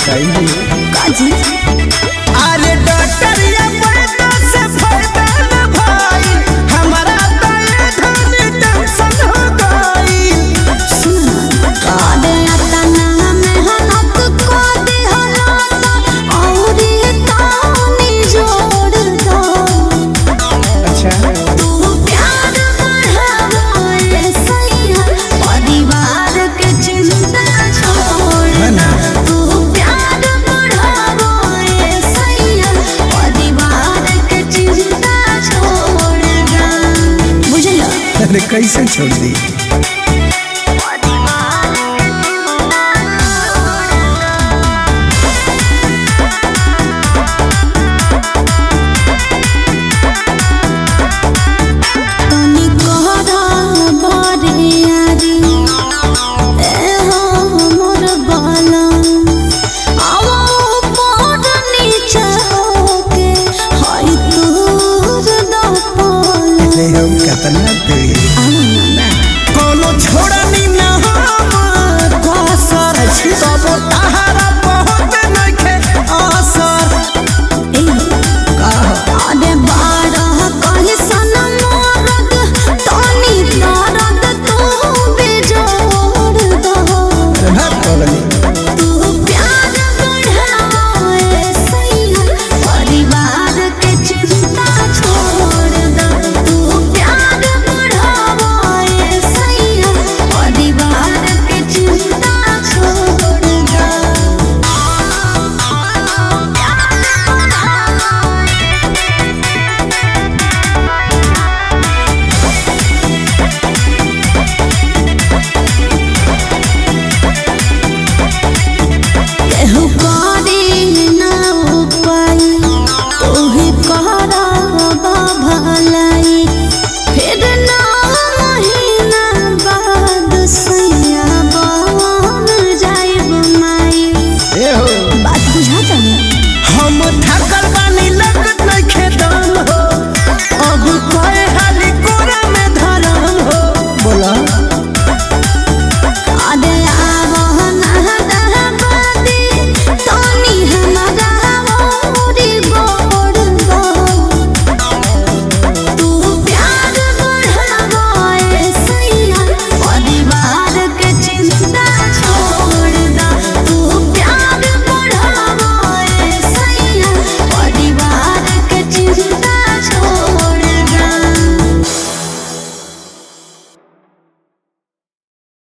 बताइए काजी अरे डॉक्टर या पैदा से फायदा न भाई हमारा तो ये धन टेंशन हो गई। कादे अतना मेहनत को दे हलाता और ये तानी जोड़ दो। अच्छा तू प्यार बढ़ावे सैया परिवार के चिंता छोड़ ना। तू प्यार बढ़ावे सैया परिवार के चिंता छोड़ ना। बुझलो? अरे कैसे छोड़ दी।